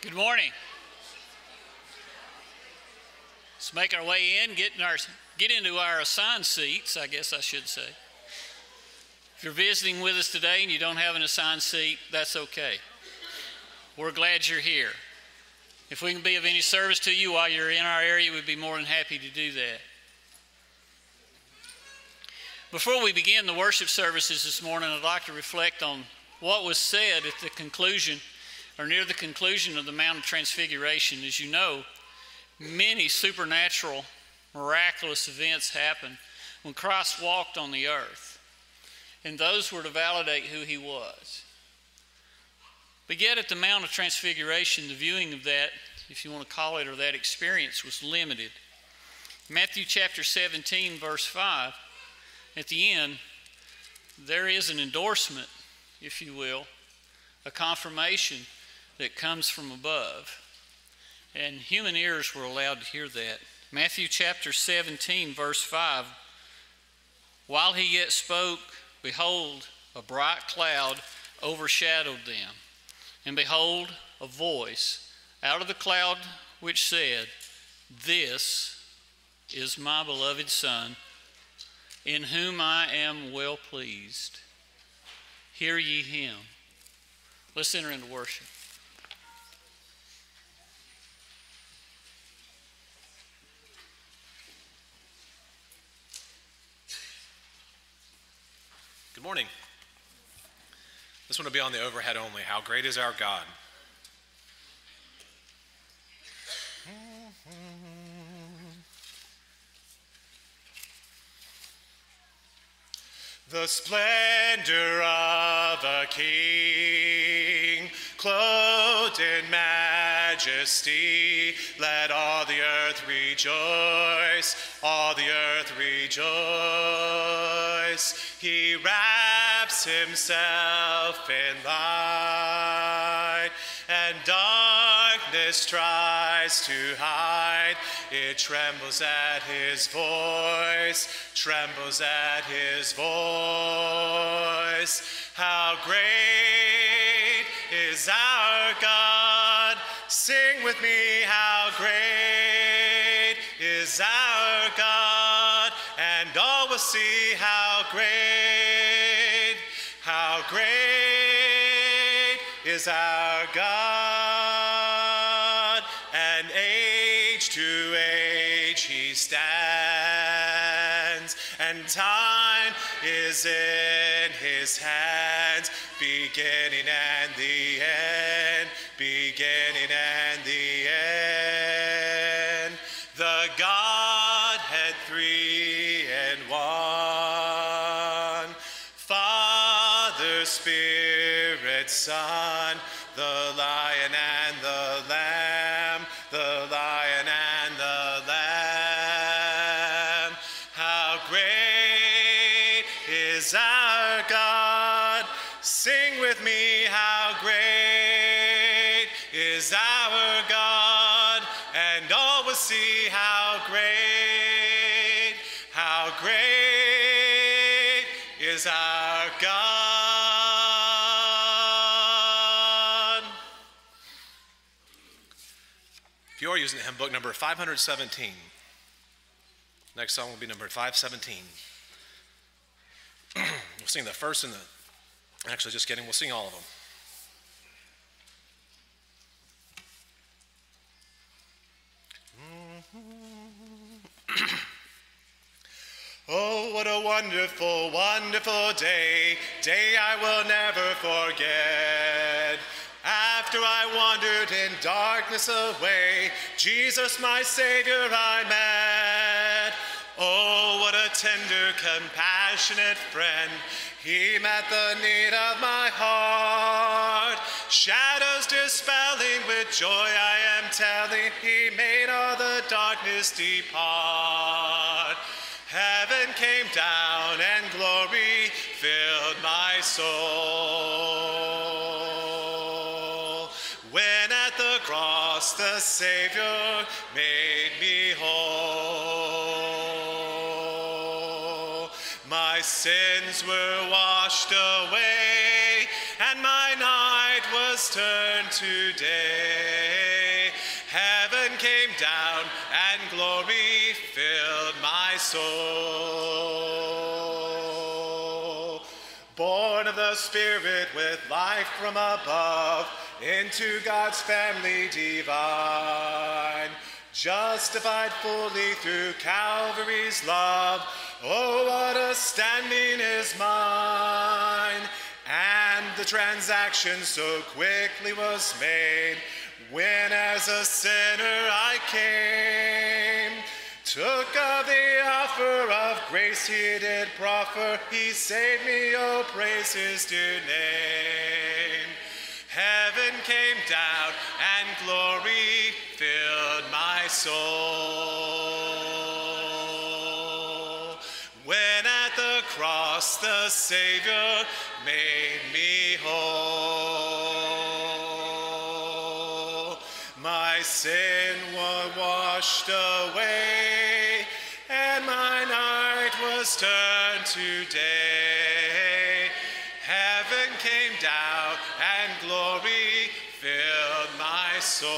Good morning. Let's make our way in, get into our assigned seats, I guess I should say. If you're visiting with us today and you don't have an assigned seat, that's okay. We're glad you're here. If we can be of any service to you while you're in our area, we'd be more than happy to do that. Before we begin the worship services this morning, I'd like to reflect on what was said at the conclusion or near the conclusion of the Mount of Transfiguration. As you know, many supernatural, miraculous events happened when Christ walked on the earth, and those were to validate who he was. But yet at the Mount of Transfiguration, the viewing of that, if you want to call it, or that experience was limited. Matthew chapter 17, verse 5, at the end, there is an endorsement, if you will, a confirmation that comes from above. And human ears were allowed to hear that. Matthew chapter 17, verse 5, while he yet spoke, behold, a bright cloud overshadowed them. And behold, a voice out of the cloud which said, "This is my beloved Son, in whom I am well pleased. Hear ye him." Let's enter into worship. Good morning. This one will be on the overhead only. How great is our God? The splendor of a king, clothed in majesty, let all the earth rejoice, all the earth rejoice. He wraps himself in light, and darkness tries to hide. It trembles at his voice, trembles at his voice. How great is our God? Sing with me, how great is our God? And all will see how great is our God. And age to age he stands, and time is in his hands, beginning and the end, beginning and the end. The Godhead three in one, Father, Spirit, Son, the Lion and the Lamb, the Lion and the Lamb. How great is our God? Sing with me, how great is our God? And all will see how great is our God. If you are using the hymn book, number 517. Next song will be number 517. We'll sing the first and the, actually just kidding, we'll sing all of them. Oh, what a wonderful, wonderful day, day I will never forget. After I wandered in darkness away, Jesus my Savior I met. Oh, what a tender, compassionate friend. He met the need of my heart. Shadows dispelling, with joy I am telling, he made all the darkness depart. Heaven came down and glory filled my soul. When at the cross the Savior made me whole. My sins were washed away, and my night night was turned to day. Heaven came down and glory filled my soul. Born of the Spirit with life from above, into God's family divine. Justified fully through Calvary's love, oh, what a standing is mine. And the transaction so quickly was made, when as a sinner I came. Took of the offer of grace he did proffer, he saved me, oh, praise his dear name. Heaven came down and glory filled my soul. When at the cross the Savior made me whole, my sin was washed away, and my night was turned to day. Heaven came down and glory filled my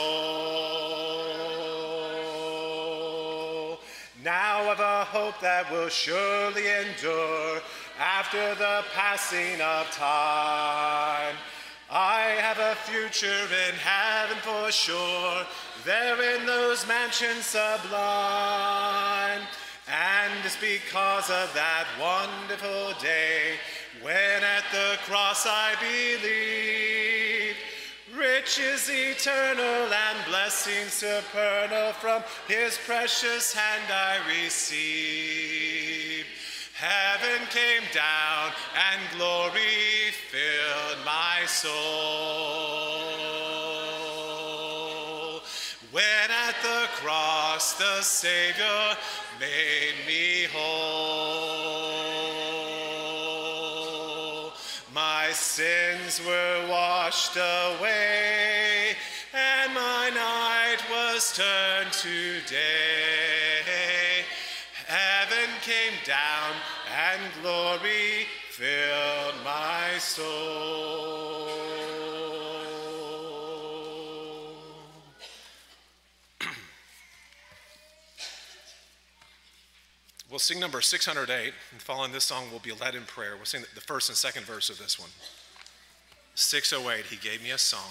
soul. Now I've a hope that will surely endure after the passing of time. I have a future in heaven for sure, there in those mansions sublime. And it's because of that wonderful day, when at the cross I believe, riches eternal and blessings supernal from his precious hand I receive. Heaven came down and glory filled my soul. When at the cross the Savior made me whole, my sins were washed away, and my night was turned to day. Heaven came down and glory filled my soul. We'll sing number 608, and following this song, we'll be led in prayer. We'll sing the first and second verse of this one. 608, he gave me a song.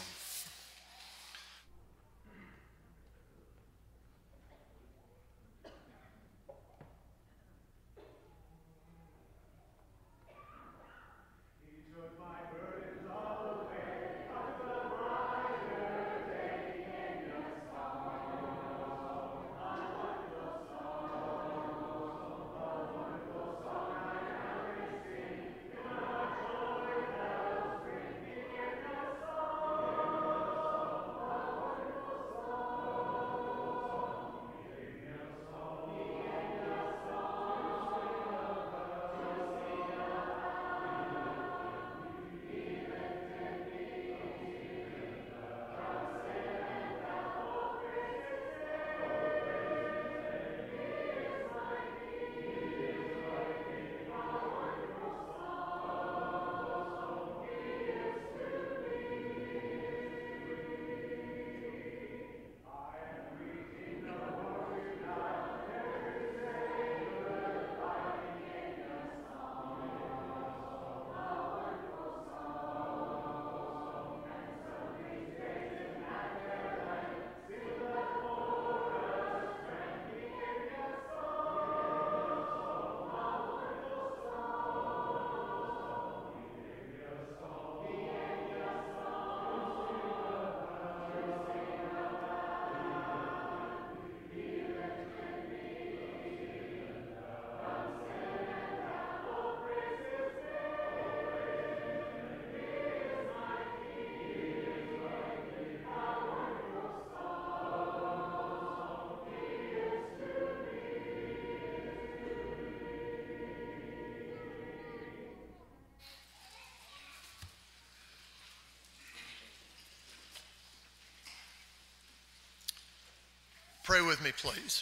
Pray with me, please.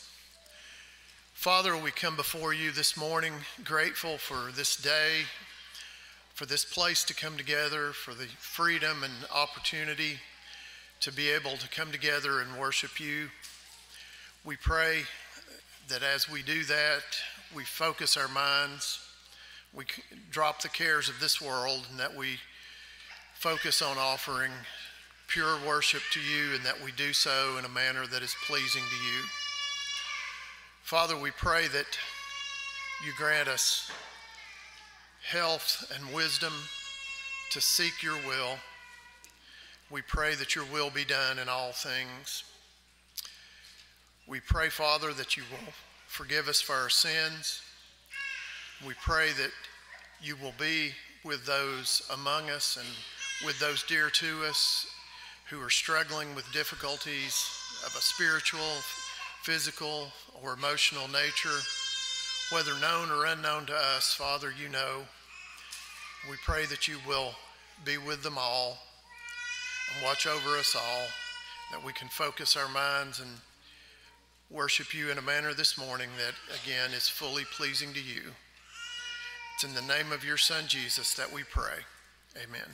Father, we come before you this morning grateful for this day, for this place to come together, for the freedom and opportunity to be able to come together and worship you. We pray that as we do that, we focus our minds, we drop the cares of this world, and that we focus on offering pure worship to you, and that we do so in a manner that is pleasing to you. Father, we pray that you grant us health and wisdom to seek your will. We pray that your will be done in all things. We pray, Father, that you will forgive us for our sins. We pray that you will be with those among us and with those dear to us who are struggling with difficulties of a spiritual, physical, or emotional nature, whether known or unknown to us. Father, you know. We pray that you will be with them all and watch over us all, that we can focus our minds and worship you in a manner this morning that, again, is fully pleasing to you. It's in the name of your Son, Jesus, that we pray. Amen.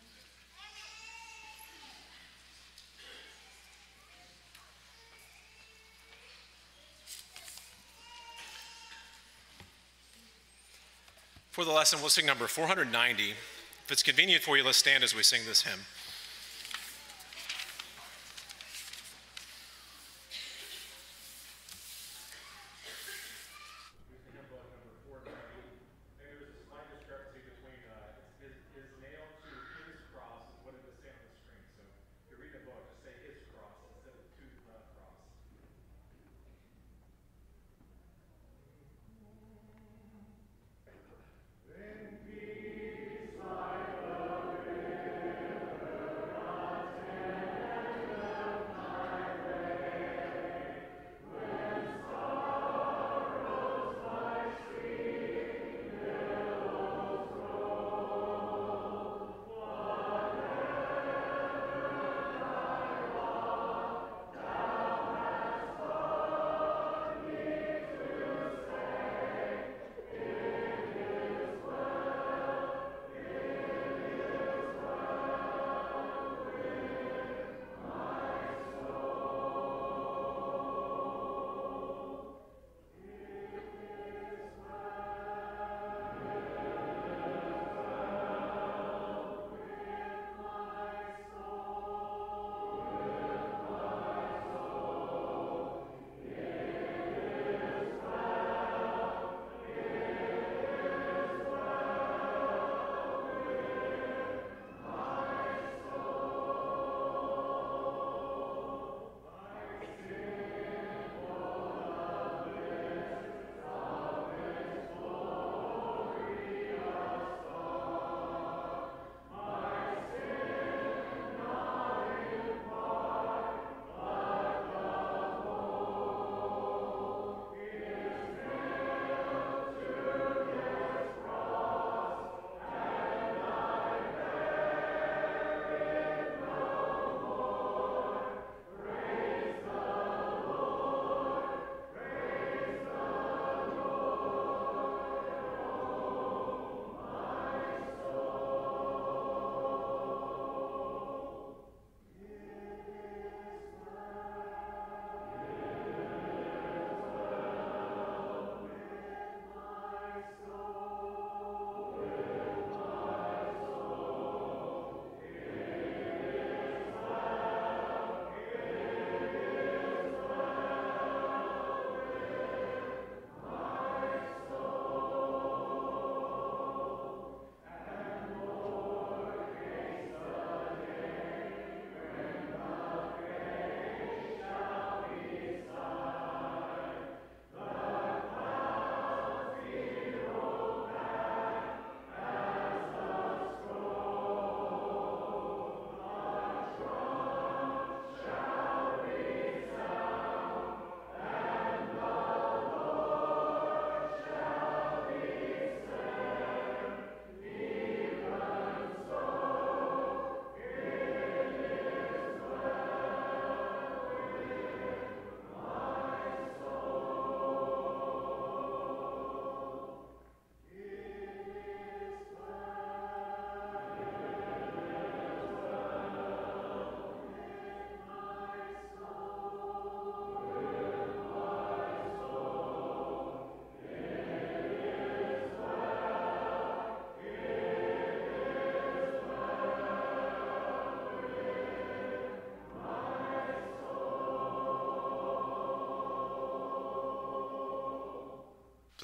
For the lesson, we'll sing number 490. If it's convenient for you, let's stand as we sing this hymn.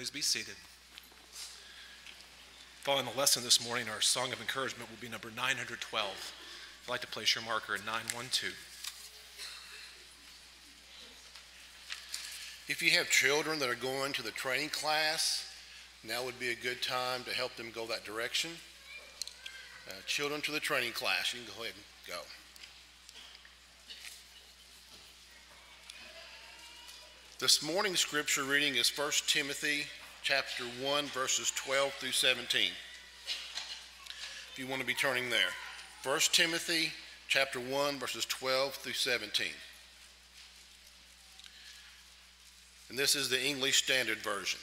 Please be seated. Following the lesson this morning, our song of encouragement will be number 912. I'd like to place your marker at 912. If you have children that are going to the training class, now would be a good time to help them go that direction. Children to the training class, you can go ahead and go. This morning's scripture reading is 1 Timothy chapter 1, verses 12 through 17. If you want to be turning there. 1 Timothy chapter 1, verses 12 through 17. And this is the English Standard Version.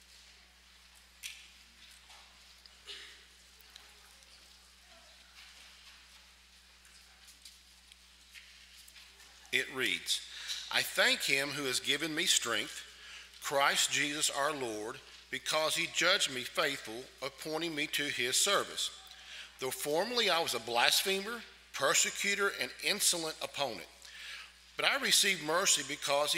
It reads, I thank him who has given me strength, Christ Jesus our Lord, because he judged me faithful, appointing me to his service. Though formerly I was a blasphemer, persecutor, and insolent opponent, but I received mercy because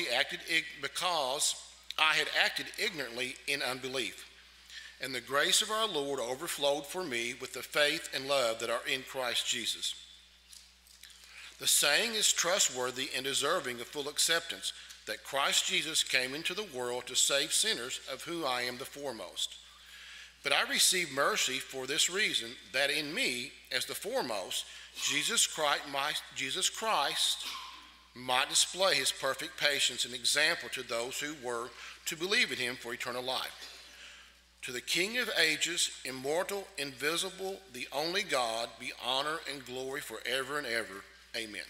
I had acted ignorantly in unbelief. And the grace of our Lord overflowed for me with the faith and love that are in Christ Jesus. The saying is trustworthy and deserving of full acceptance, that Christ Jesus came into the world to save sinners, of whom I am the foremost. But I received mercy for this reason, that in me, as the foremost, Jesus Christ might display his perfect patience and example to those who were to believe in him for eternal life. To the King of ages, immortal, invisible, the only God, be honor and glory forever and ever. Amen.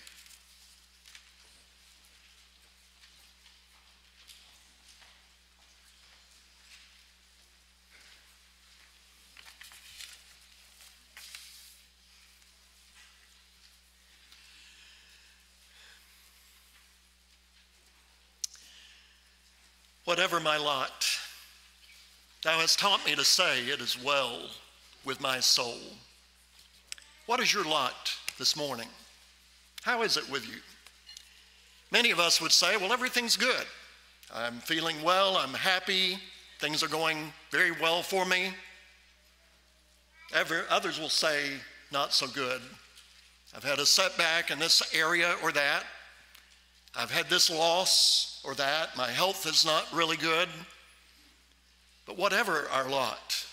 Whatever my lot, thou hast taught me to say, it is well with my soul. What is your lot this morning? How is it with you? Many of us would say, well, everything's good. I'm feeling well, I'm happy, things are going very well for me. Others will say, not so good. I've had a setback in this area or that. I've had this loss or that. My health is not really good. But whatever our lot,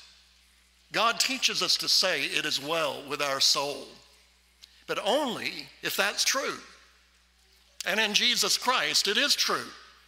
God teaches us to say it is well with our soul, but only if that's true. And in Jesus Christ, it is true.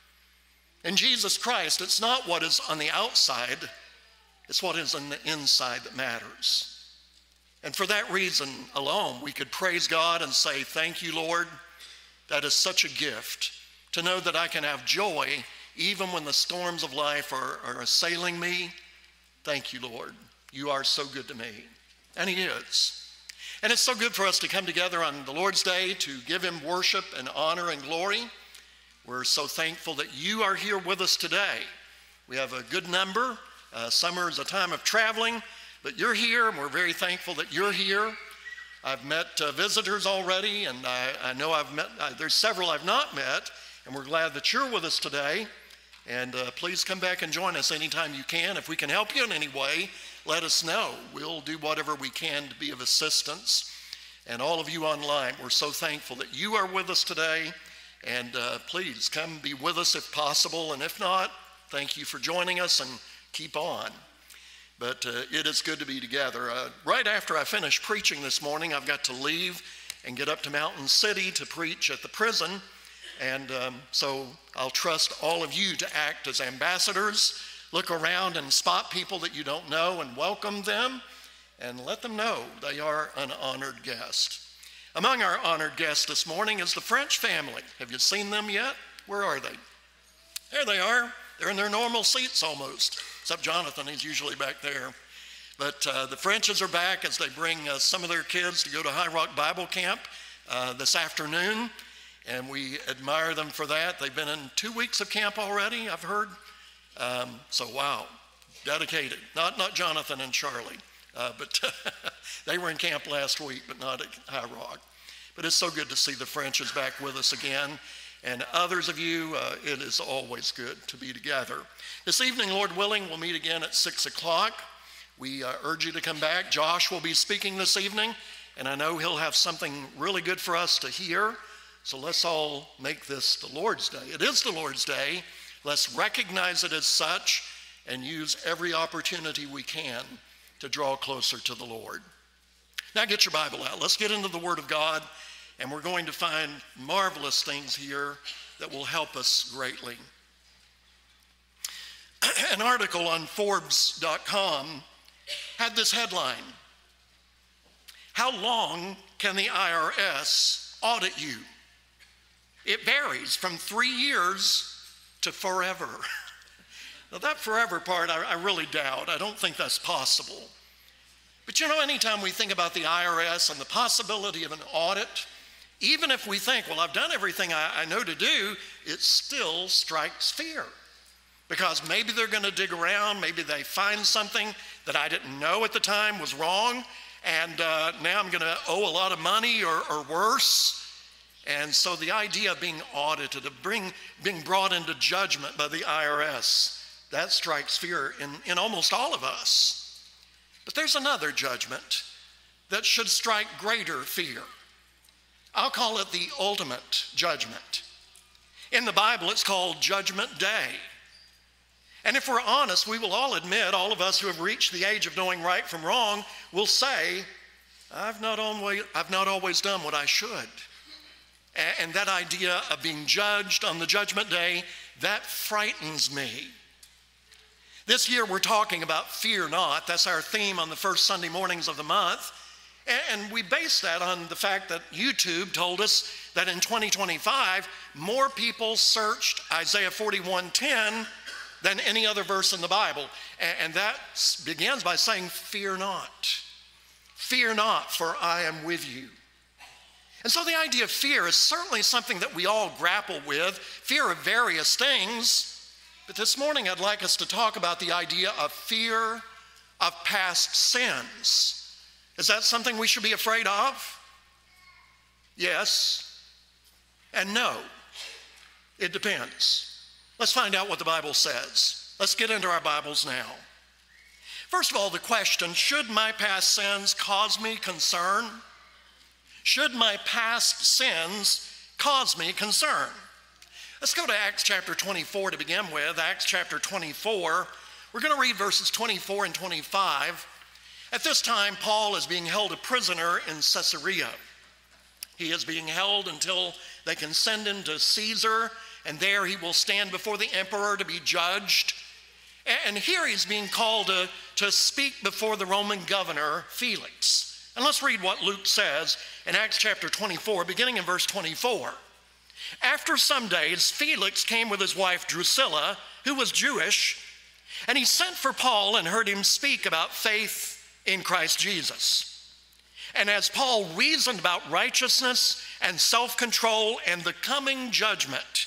In Jesus Christ, it's not what is on the outside, it's what is on the inside that matters. And for that reason alone, we could praise God and say, thank you, Lord. That is such a gift to know that I can have joy even when the storms of life are assailing me. Thank you, Lord. You are so good to me. And he is. And it's so good for us to come together on the Lord's Day to give him worship and honor and glory. We're so thankful that you are here with us today. We have a good number. Summer is a time of traveling, but you're here, and we're very thankful that you're here. I've met visitors already, and I know there's several I've not met, and we're glad that you're with us today. And please come back and join us anytime you can. If we can help you in any way, let us know. We'll do whatever we can to be of assistance. And all of you online, we're so thankful that you are with us today. And please come be with us if possible. And if not, thank you for joining us and keep on. But it is good to be together. Right after I finish preaching this morning, I've got to leave and get up to Mountain City to preach at the prison. And so I'll trust all of you to act as ambassadors. Look around and spot people that you don't know and welcome them and let them know they are an honored guest. Among our honored guests this morning is the French family. Have you seen them yet? Where are they? There they are. They're in their normal seats almost, except Jonathan, he's usually back there. But the Frenches are back as they bring some of their kids to go to High Rock Bible Camp this afternoon. And we admire them for that. They've been in 2 weeks of camp already, I've heard. So wow, dedicated. Not Jonathan and Charlie, but they were in camp last week, but not at High Rock. But it's so good to see the Frenches back with us again. and others of you, it is always good to be together. This evening, Lord willing, we'll meet again at 6 o'clock. We urge you to come back. Josh will be speaking this evening, and I know he'll have something really good for us to hear. So let's all make this the Lord's Day. It is the Lord's Day. Let's recognize it as such and use every opportunity we can to draw closer to the Lord. Now get your Bible out. Let's get into the Word of God, and we're going to find marvelous things here that will help us greatly. An article on Forbes.com had this headline: "How long can the IRS audit you? It varies from 3 years to forever." Now that forever part, I really doubt. I don't think that's possible. But you know, anytime we think about the IRS and the possibility of an audit, even if we think, well, I've done everything I know to do, it still strikes fear. Because maybe they're going to dig around, maybe they find something that I didn't know at the time was wrong, and now I'm going to owe a lot of money or worse. And so the idea of being audited, of being brought into judgment by the IRS, that strikes fear in almost all of us. But there's another judgment that should strike greater fear. I'll call it the ultimate judgment. In the Bible, it's called Judgment Day. And if we're honest, we will all admit, all of us who have reached the age of knowing right from wrong will say, I've not always done what I should. And that idea of being judged on the Judgment Day, that frightens me. This year we're talking about fear not. That's our theme on the first Sunday mornings of the month. And we base that on the fact that YouTube told us that in 2025, more people searched Isaiah 41:10 than any other verse in the Bible. And that begins by saying, fear not. Fear not, for I am with you. And so the idea of fear is certainly something that we all grapple with, fear of various things. But this morning I'd like us to talk about the idea of fear of past sins. Is that something we should be afraid of? Yes and no. It depends. Let's find out what the Bible says. Let's get into our Bibles now. First of all, the question, should my past sins cause me concern? Should my past sins cause me concern? Let's go to Acts chapter 24 to begin with. Acts chapter 24. We're going to read verses 24 and 25. At this time, Paul is being held a prisoner in Caesarea. He is being held until they can send him to Caesar, and there he will stand before the emperor to be judged. And here he's being called to speak before the Roman governor, Felix. And let's read what Luke says in Acts chapter 24, beginning in verse 24. After some days, Felix came with his wife Drusilla, who was Jewish, and he sent for Paul and heard him speak about faith in Christ Jesus. And as Paul reasoned about righteousness and self-control and the coming judgment,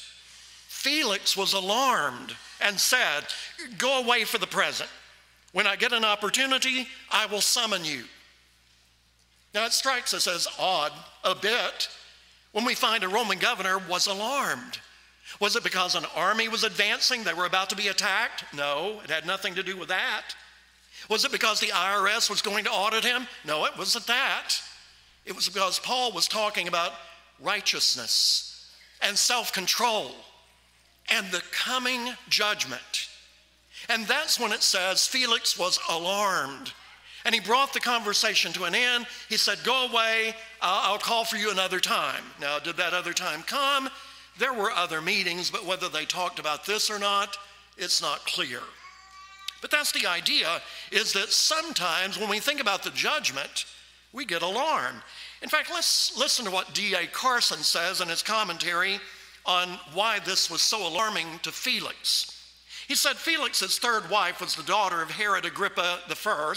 Felix was alarmed and said, "Go away for the present. When I get an opportunity, I will summon you." Now it strikes us as odd a bit when we find a Roman governor was alarmed. Was it because an army was advancing, they were about to be attacked? No, it had nothing to do with that. Was it because the IRS was going to audit him? No, it wasn't that. It was because Paul was talking about righteousness and self-control and the coming judgment. And that's when it says Felix was alarmed. And he brought the conversation to an end. He said, "Go away, I'll call for you another time." Now, did that other time come? There were other meetings, but whether they talked about this or not, it's not clear. But that's the idea, is that sometimes when we think about the judgment, we get alarmed. In fact, let's listen to what D.A. Carson says in his commentary on why this was so alarming to Felix. He said Felix's third wife was the daughter of Herod Agrippa I.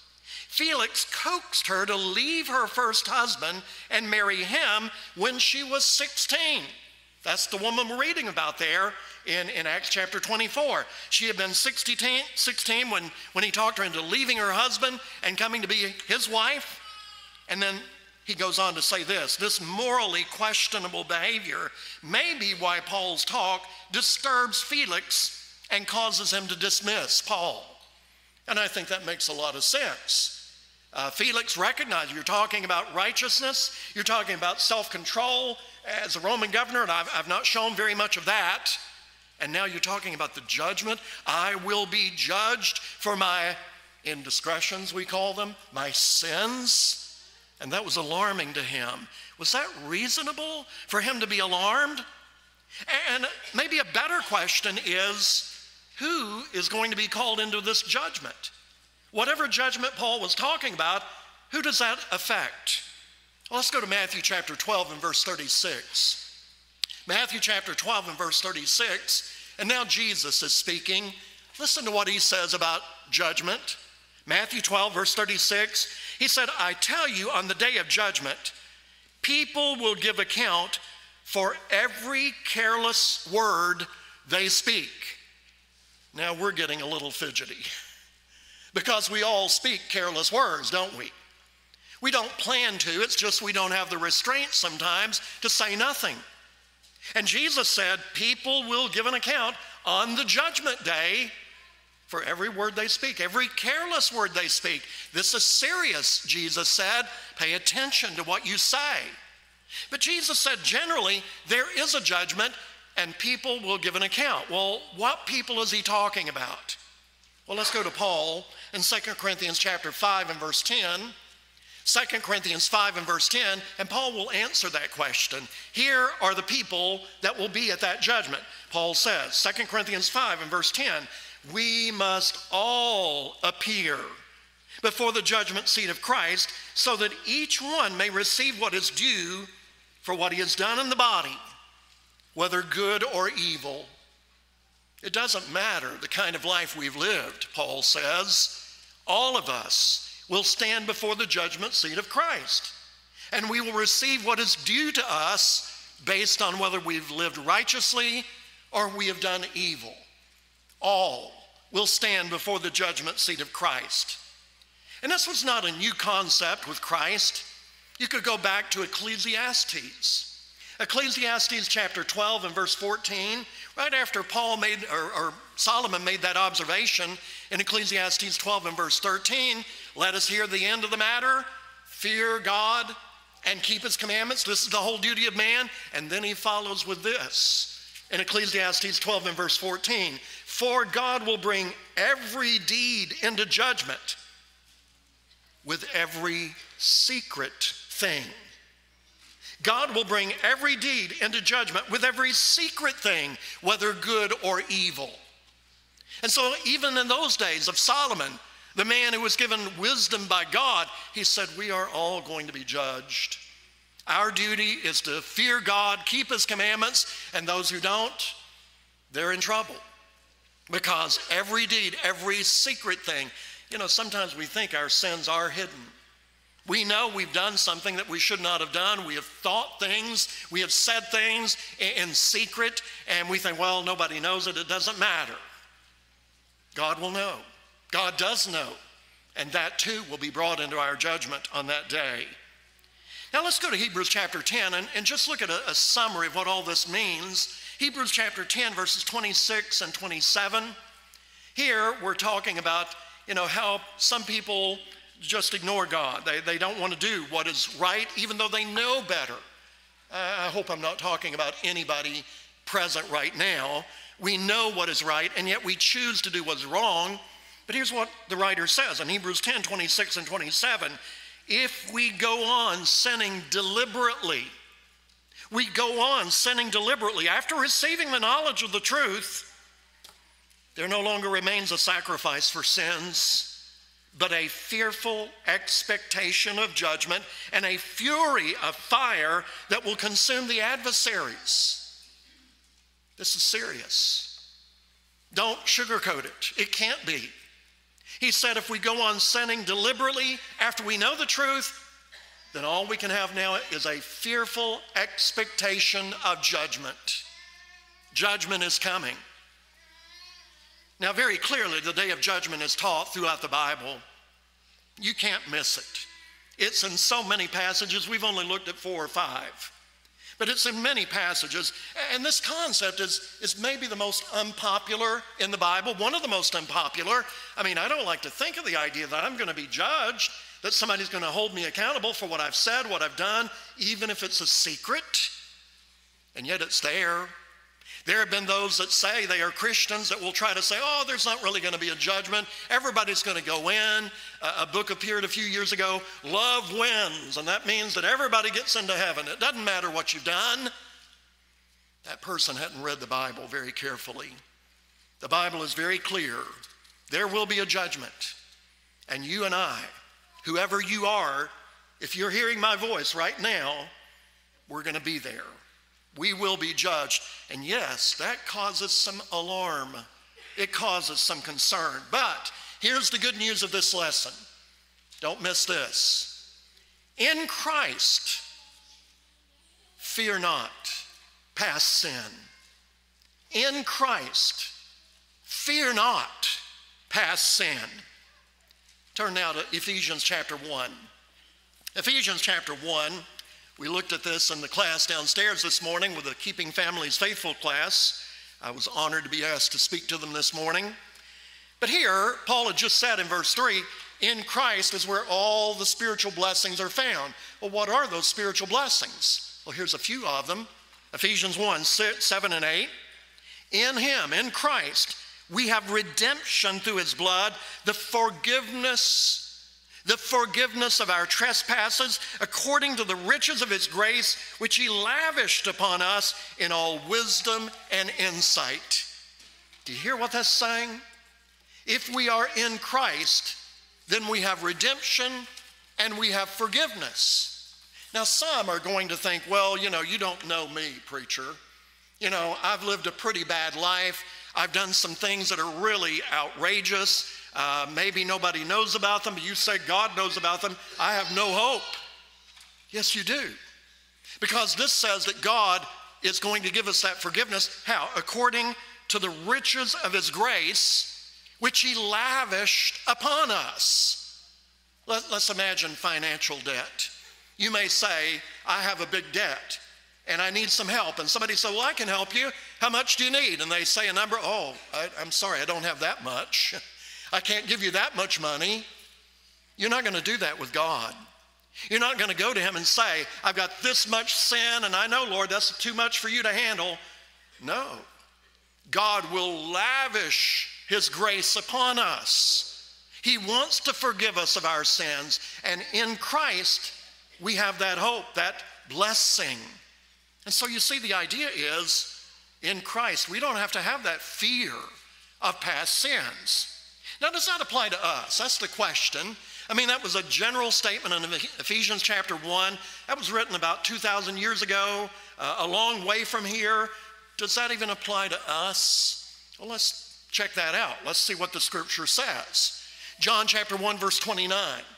Felix coaxed her to leave her first husband and marry him when she was 16. That's the woman we're reading about there in Acts chapter 24. She had been 16 when he talked her into leaving her husband and coming to be his wife. And then he goes on to say this morally questionable behavior may be why Paul's talk disturbs Felix and causes him to dismiss Paul. And I think that makes a lot of sense. Felix recognized you're talking about righteousness, you're talking about self-control as a Roman governor, and I've not shown very much of that. And now you're talking about the judgment. I will be judged for my indiscretions, we call them, my sins. And that was alarming to him. Was that reasonable for him to be alarmed? And maybe a better question is, who is going to be called into this judgment? Whatever judgment Paul was talking about, who does that affect? Well, let's go to Matthew chapter 12 and verse 36. Matthew chapter 12 and verse 36, and now Jesus is speaking. Listen to what he says about judgment. Matthew 12 verse 36, he said, I tell you, on the day of judgment, people will give account for every careless word they speak. Now we're getting a little fidgety because we all speak careless words, don't we? We don't plan to, it's just we don't have the restraint sometimes to say nothing. And Jesus said, people will give an account on the judgment day for every word they speak, every careless word they speak. This is serious, Jesus said. Pay attention to what you say. But Jesus said, generally, there is a judgment and people will give an account. Well, what people is he talking about? Well, let's go to Paul in 2 Corinthians chapter 5 and verse 10. 2 Corinthians 5 and verse 10, and Paul will answer that question. Here are the people that will be at that judgment. Paul says, 2 Corinthians 5 and verse 10, we must all appear before the judgment seat of Christ, so that each one may receive what is due for what he has done in the body, whether good or evil. It doesn't matter the kind of life we've lived, Paul says. All of us will stand before the judgment seat of Christ, and we will receive what is due to us based on whether we've lived righteously or we have done evil. All will stand before the judgment seat of Christ. And this was not a new concept with Christ. You could go back to Ecclesiastes. Ecclesiastes chapter 12 and verse 14, right after Solomon made that observation in Ecclesiastes 12 and verse 13, let us hear the end of the matter, fear God and keep his commandments. This is the whole duty of man. And then he follows with this in Ecclesiastes 12 and verse 14, for God will bring every deed into judgment with every secret thing. God will bring every deed into judgment with every secret thing, whether good or evil. And so even in those days of Solomon, the man who was given wisdom by God, he said, we are all going to be judged. Our duty is to fear God, keep his commandments, and those who don't, they're in trouble. Because every deed, every secret thing, sometimes we think our sins are hidden. We know we've done something that we should not have done. We have thought things, we have said things in secret, and we think, well, nobody knows it, it doesn't matter. God will know. God does know. And that too will be brought into our judgment on that day. Now let's go to Hebrews chapter 10 and just look at a summary of what all this means. Hebrews chapter 10 verses 26 and 27. Here we're talking about, how some people just ignore God. They don't want to do what is right, even though they know better. I hope I'm not talking about anybody present right now. We know what is right, and yet we choose to do what's wrong. But here's what the writer says in Hebrews 10, 26 and 27. If we go on sinning deliberately, after receiving the knowledge of the truth, there no longer remains a sacrifice for sins, but a fearful expectation of judgment and a fury of fire that will consume the adversaries. This is serious. Don't sugarcoat it. It can't be. He said if we go on sinning deliberately after we know the truth, then all we can have now is a fearful expectation of judgment. Judgment is coming. Now, very clearly, the day of judgment is taught throughout the Bible. You can't miss it. It's in so many passages. We've only looked at 4 or 5. But it's in many passages. And this concept is maybe the most unpopular in the Bible, one of the most unpopular. I mean, I don't like to think of the idea that I'm going to be judged, that somebody's going to hold me accountable for what I've said, what I've done, even if it's a secret. And yet it's there. There have been those that say they are Christians that will try to say, oh, there's not really going to be a judgment. Everybody's going to go in. A book appeared a few years ago, Love Wins, and that means that everybody gets into heaven. It doesn't matter what you've done. That person hadn't read the Bible very carefully. The Bible is very clear. There will be a judgment. And you and I, whoever you are, if you're hearing my voice right now, we're going to be there. We will be judged. And yes, that causes some alarm. It causes some concern. But here's the good news of this lesson. Don't miss this. In Christ, fear not past sin. In Christ, fear not past sin. Turn now to Ephesians chapter 1. Ephesians chapter 1. We looked at this in the class downstairs this morning with the Keeping Families Faithful class. I was honored to be asked to speak to them this morning. But here, Paul had just said in verse 3, in Christ is where all the spiritual blessings are found. Well, what are those spiritual blessings? Well, here's a few of them. Ephesians 1, 7 and 8. In him, in Christ, we have redemption through his blood, the forgiveness of our trespasses, according to the riches of his grace, which he lavished upon us in all wisdom and insight. Do you hear what that's saying? If we are in Christ, then we have redemption and we have forgiveness. Now, some are going to think, well, you don't know me, preacher. I've lived a pretty bad life. I've done some things that are really outrageous. Maybe nobody knows about them, but you say God knows about them. I have no hope. Yes, you do. Because this says that God is going to give us that forgiveness. How? According to the riches of his grace, which he lavished upon us. Let's imagine financial debt. You may say, I have a big debt and I need some help. And somebody says, well, I can help you. How much do you need? And they say a number. Oh, I'm sorry, I don't have that much. I can't give you that much money. You're not going to do that with God. You're not going to go to him and say, I've got this much sin, and I know, Lord, that's too much for you to handle. No. God will lavish his grace upon us. He wants to forgive us of our sins, and in Christ, we have that hope, that blessing. And so you see, the idea is, in Christ, we don't have to have that fear of past sins. Now, does that apply to us? That's the question. I mean, that was a general statement in Ephesians chapter 1. That was written about 2,000 years ago, a long way from here. Does that even apply to us? Well, let's check that out. Let's see what the scripture says. John chapter 1, verse 29.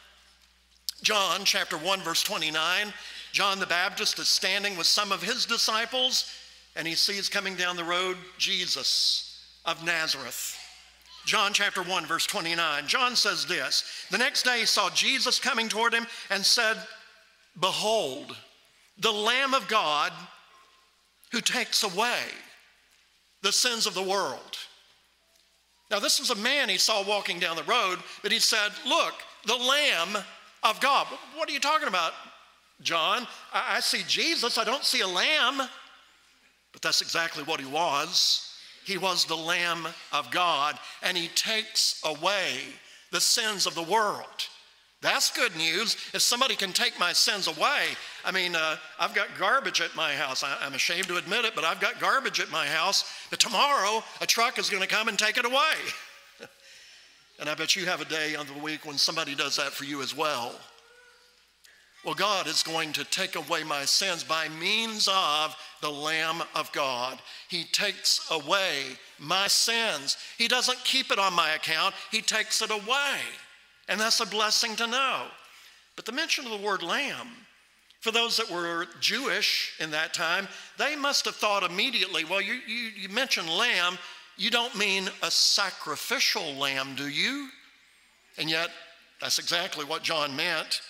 John chapter 1, verse 29. John the Baptist is standing with some of his disciples, and he sees coming down the road Jesus of Nazareth. John chapter 1, verse 29. John says this, the next day he saw Jesus coming toward him and said, behold, the Lamb of God who takes away the sins of the world. Now, this was a man he saw walking down the road, but he said, look, the Lamb of God. What are you talking about, John? I see Jesus, I don't see a lamb. But that's exactly what he was. He was the Lamb of God, and he takes away the sins of the world. That's good news. If somebody can take my sins away, I mean, I've got garbage at my house. I'm ashamed to admit it, but I've got garbage at my house. But tomorrow, a truck is going to come and take it away. And I bet you have a day on the week when somebody does that for you as well. Well, God is going to take away my sins by means of the Lamb of God. He takes away my sins. He doesn't keep it on my account. He takes it away. And that's a blessing to know. But the mention of the word lamb, for those that were Jewish in that time, they must have thought immediately, well, you mentioned lamb, you don't mean a sacrificial lamb, do you? And yet, that's exactly what John meant.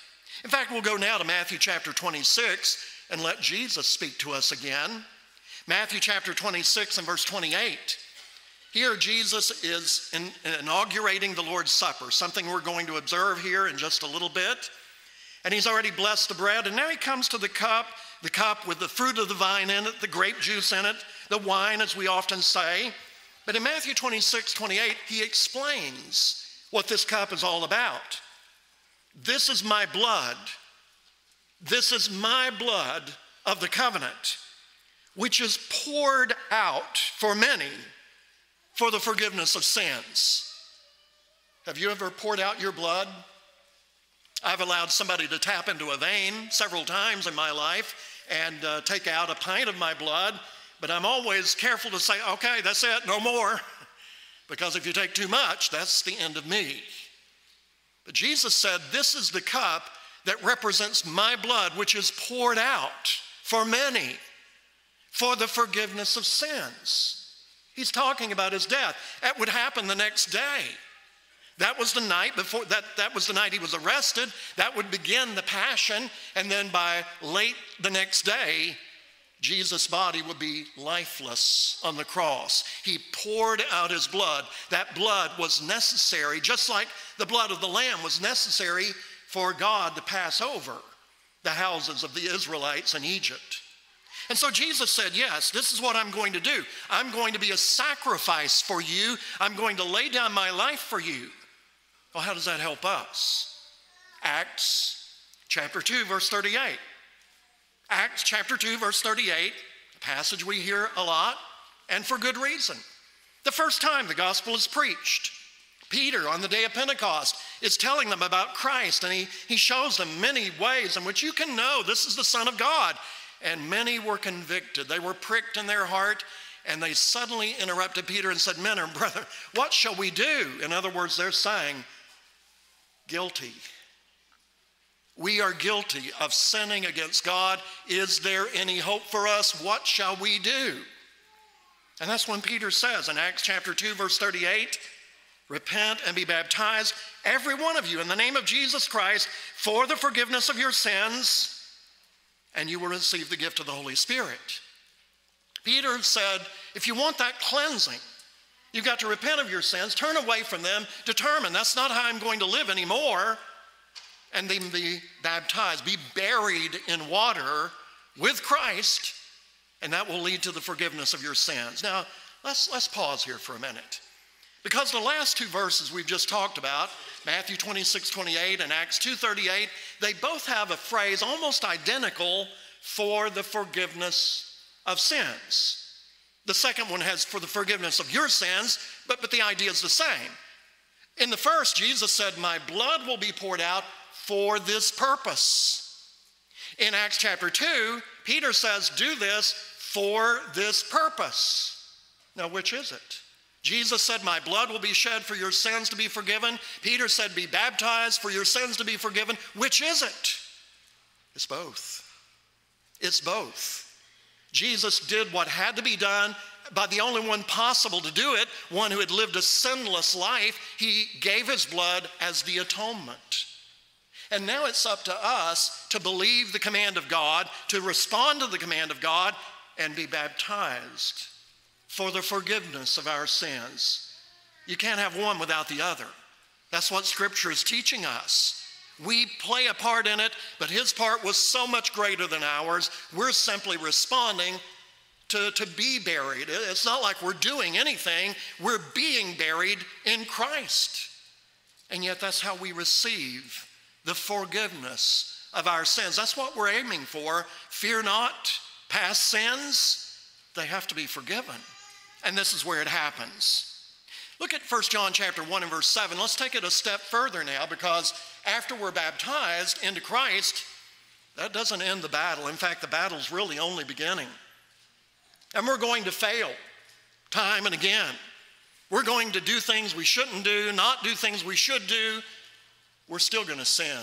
In fact, we'll go now to Matthew chapter 26 and let Jesus speak to us again. Matthew chapter 26 and verse 28. Here Jesus is inaugurating the Lord's Supper, something we're going to observe here in just a little bit. And he's already blessed the bread, and now he comes to the cup with the fruit of the vine in it, the grape juice in it, the wine, as we often say. But in Matthew 26, 28, he explains what this cup is all about. This is my blood. This is my blood of the covenant, which is poured out for many for the forgiveness of sins. Have you ever poured out your blood? I've allowed somebody to tap into a vein several times in my life and take out a pint of my blood, but I'm always careful to say, okay, that's it, no more. Because if you take too much, that's the end of me. But Jesus said, this is the cup that represents my blood, which is poured out for many for the forgiveness of sins. He's talking about his death. That would happen the next day. That was the night before, that was the night he was arrested. That would begin the passion, and then by late the next day, Jesus' body would be lifeless on the cross. He poured out his blood. That blood was necessary, just like the blood of the lamb was necessary for God to pass over the houses of the Israelites in Egypt. And so Jesus said, yes, this is what I'm going to do. I'm going to be a sacrifice for you. I'm going to lay down my life for you. Well, how does that help us? Acts chapter 2, verse 38. Acts chapter 2, verse 38, a passage we hear a lot, and for good reason. The first time the gospel is preached, Peter, on the day of Pentecost, is telling them about Christ, and he shows them many ways in which you can know this is the Son of God. And many were convicted. They were pricked in their heart, and they suddenly interrupted Peter and said, men and brother, what shall we do? In other words, they're saying, guilty. We are guilty of sinning against God. Is there any hope for us? What shall we do? And that's when Peter says in Acts chapter 2, verse 38, repent and be baptized, every one of you, in the name of Jesus Christ, for the forgiveness of your sins, and you will receive the gift of the Holy Spirit. Peter said, if you want that cleansing, you've got to repent of your sins, turn away from them, determine that's not how I'm going to live anymore, and then be baptized, be buried in water with Christ, and that will lead to the forgiveness of your sins. Now, let's pause here for a minute. Because the last two verses we've just talked about, Matthew 26, 28 and Acts 2:38, they both have a phrase almost identical for the forgiveness of sins. The second one has for the forgiveness of your sins, but the idea is the same. In the first, Jesus said, my blood will be poured out for this purpose. In Acts chapter 2, Peter says, do this for this purpose. Now, which is it? Jesus said, my blood will be shed for your sins to be forgiven. Peter said, be baptized for your sins to be forgiven. Which is it? It's both. It's both. Jesus did what had to be done by the only one possible to do it, one who had lived a sinless life. He gave his blood as the atonement. And now it's up to us to believe the command of God, to respond to the command of God, and be baptized for the forgiveness of our sins. You can't have one without the other. That's what Scripture is teaching us. We play a part in it, but his part was so much greater than ours. We're simply responding to be buried. It's not like we're doing anything. We're being buried in Christ. And yet that's how we receive the forgiveness of our sins. That's what we're aiming for. Fear not, past sins, they have to be forgiven. And this is where it happens. Look at 1 John chapter 1 and verse 7. Let's take it a step further now, because after we're baptized into Christ, that doesn't end the battle. In fact, the battle's really only beginning. And we're going to fail time and again. We're going to do things we shouldn't do, not do things we should do. We're still going to sin.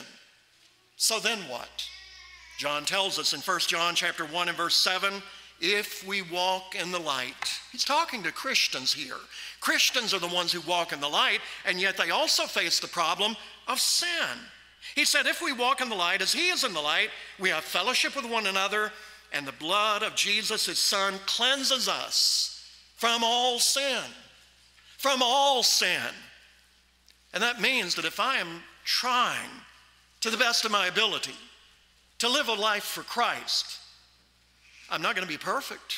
So then what? John tells us in 1 John chapter 1 and verse 7, if we walk in the light. He's talking to Christians here. Christians are the ones who walk in the light, and yet they also face the problem of sin. He said, if we walk in the light as he is in the light, we have fellowship with one another, and the blood of Jesus, his son, cleanses us from all sin. From all sin. And that means that if I am trying to the best of my ability to live a life for Christ, I'm not going to be perfect,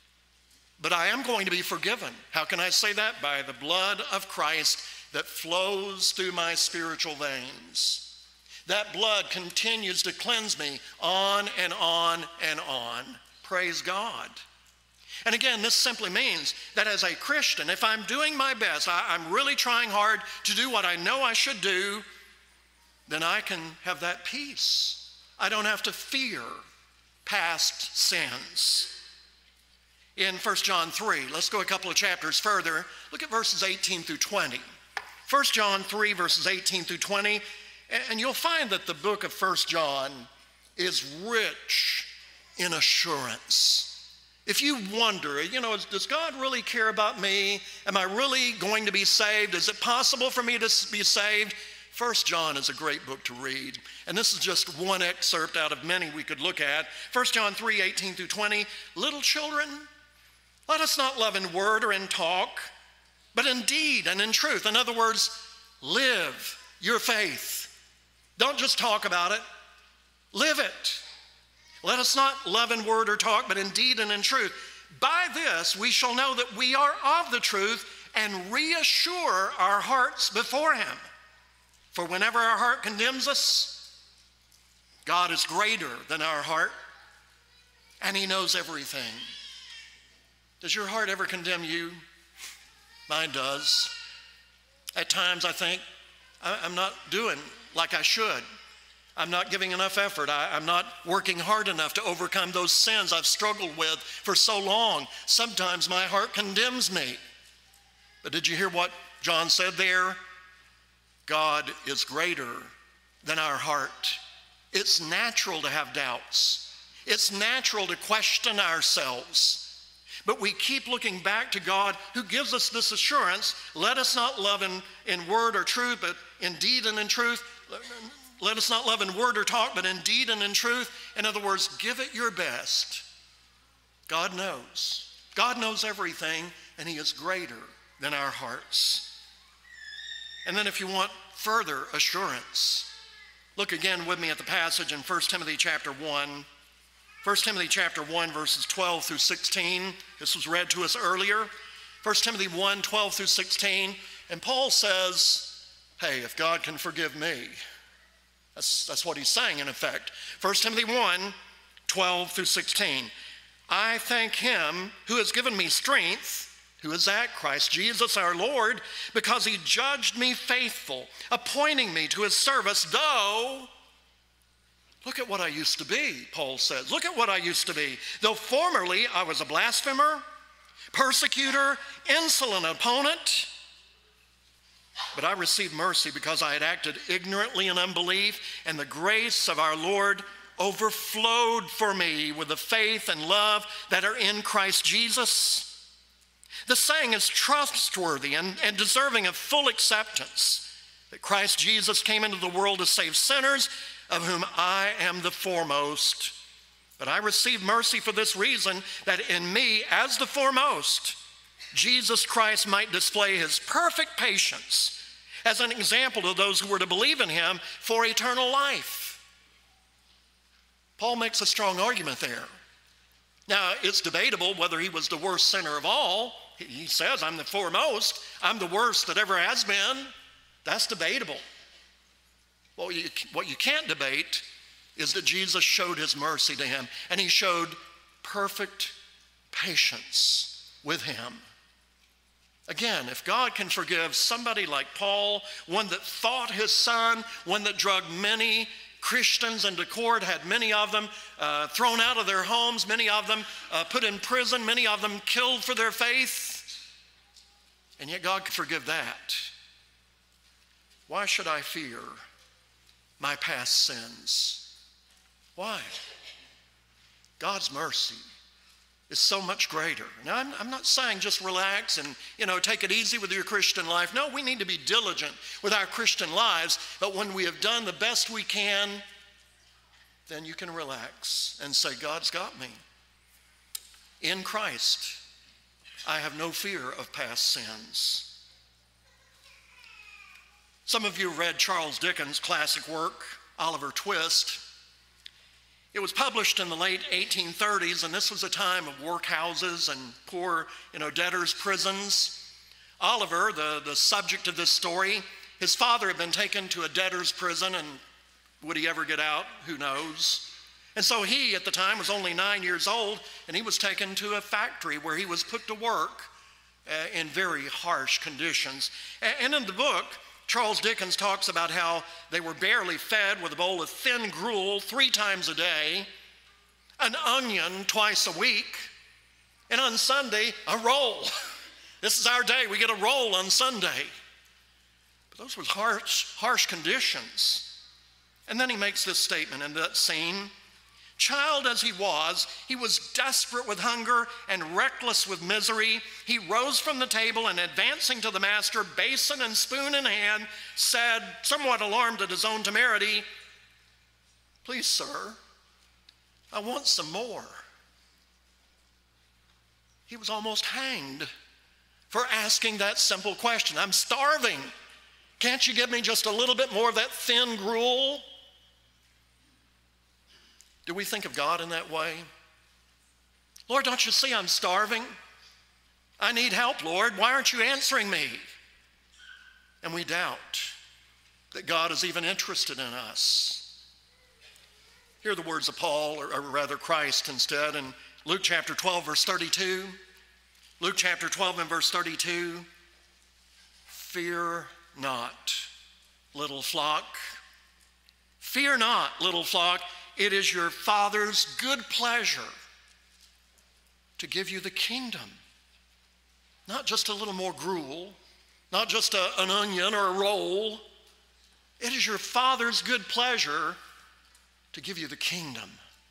but I am going to be forgiven. How can I say that? By the blood of Christ that flows through my spiritual veins. That blood continues to cleanse me on and on and on. Praise God. And again, this simply means that as a Christian, if I'm doing my best, I'm really trying hard to do what I know I should do, then I can have that peace. I don't have to fear past sins. In 1 John 3, let's go a couple of chapters further. Look at verses 18 through 20. 1 John 3, verses 18 through 20. And you'll find that the book of 1 John is rich in assurance. If you wonder, does God really care about me? Am I really going to be saved? Is it possible for me to be saved? 1 John is a great book to read. And this is just one excerpt out of many we could look at. 1 John 3, 18 through 20. Little children, let us not love in word or in talk, but in deed and in truth. In other words, live your faith. Don't just talk about it, live it. Let us not love in word or talk, but in deed and in truth. By this we shall know that we are of the truth and reassure our hearts before him. For whenever our heart condemns us, God is greater than our heart, and he knows everything. Does your heart ever condemn you? Mine does. At times I think I'm not doing like I should. I'm not giving enough effort. I'm not working hard enough to overcome those sins I've struggled with for so long. Sometimes my heart condemns me. But did you hear what John said there? God is greater than our heart. It's natural to have doubts. It's natural to question ourselves. But we keep looking back to God who gives us this assurance. Let us not love in word or truth, but in deed and in truth. Let us not love in word or talk, but in deed and in truth. In other words, give it your best. God knows. God knows everything, and he is greater than our hearts. And then if you want further assurance, look again with me at the passage in 1 Timothy chapter 1. 1 Timothy chapter 1, verses 12 through 16. This was read to us earlier. 1 Timothy 1, 12 through 16. And Paul says, hey, if God can forgive me. That's what he's saying in effect. 1 Timothy 1, 12 through 16. I thank him who has given me strength. Who is that? Christ Jesus our Lord, because he judged me faithful, appointing me to his service, though... Look at what I used to be, Paul says. Look at what I used to be. Though formerly I was a blasphemer, persecutor, insolent opponent, but I received mercy because I had acted ignorantly in unbelief, and the grace of our Lord overflowed for me with the faith and love that are in Christ Jesus. The saying is trustworthy and deserving of full acceptance, that Christ Jesus came into the world to save sinners, of whom I am the foremost. But I received mercy for this reason, that in me, as the foremost, Jesus Christ might display his perfect patience as an example to those who were to believe in him for eternal life. Paul makes a strong argument there. Now, it's debatable whether he was the worst sinner of all. He says, I'm the foremost. I'm the worst that ever has been. That's debatable. What you can't debate is that Jesus showed his mercy to him, and he showed perfect patience with him. Again, if God can forgive somebody like Paul, one that fought his son, one that dragged many Christians into court, had many of them thrown out of their homes, many of them put in prison, many of them killed for their faith, and yet God can forgive that. Why should I fear my past sins? Why? God's mercy is so much greater. Now, I'm not saying just relax and, take it easy with your Christian life. No, we need to be diligent with our Christian lives, but when we have done the best we can, then you can relax and say, God's got me. In Christ, I have no fear of past sins. Some of you read Charles Dickens' classic work, Oliver Twist. It was published in the late 1830s, and this was a time of workhouses and poor, debtors' prisons. Oliver, the subject of this story, his father had been taken to a debtor's prison, and would he ever get out? Who knows? And so he, at the time, was only 9 years old, and he was taken to a factory where he was put to work in very harsh conditions. And in the book, Charles Dickens talks about how they were barely fed with a bowl of thin gruel 3 times a day, an onion twice a week, and on Sunday, a roll. This is our day. We get a roll on Sunday. But those were harsh conditions. And then he makes this statement in that scene. Child as he was desperate with hunger and reckless with misery. He rose from the table and advancing to the master, basin and spoon in hand, said, somewhat alarmed at his own temerity, "Please, sir, I want some more." He was almost hanged for asking that simple question. I'm starving. Can't you give me just a little bit more of that thin gruel? Do we think of God in that way? Lord, don't you see I'm starving? I need help, Lord. Why aren't you answering me? And we doubt that God is even interested in us. Hear the words of Paul, or rather Christ instead, in Luke chapter 12, verse 32. Luke chapter 12 and verse 32. Fear not, little flock. Fear not, little flock. It is your Father's good pleasure to give you the kingdom. Not just a little more gruel, not just an onion or a roll. It is your Father's good pleasure to give you the kingdom.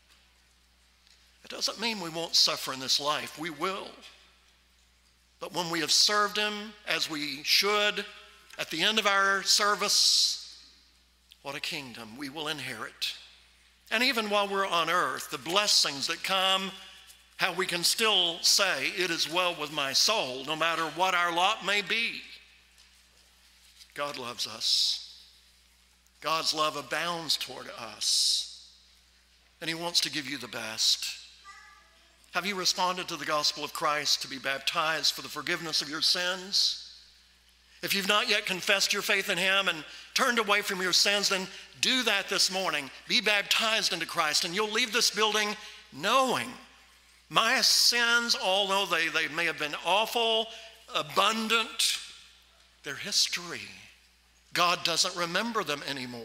It doesn't mean we won't suffer in this life. We will. But when we have served Him as we should, at the end of our service, what a kingdom we will inherit. And even while we're on earth, the blessings that come, how we can still say, it is well with my soul, no matter what our lot may be. God loves us. God's love abounds toward us. And He wants to give you the best. Have you responded to the gospel of Christ to be baptized for the forgiveness of your sins? If you've not yet confessed your faith in Him and turned away from your sins, then do that this morning. Be baptized into Christ, and you'll leave this building knowing my sins, although they may have been awful, abundant, they're history. God doesn't remember them anymore.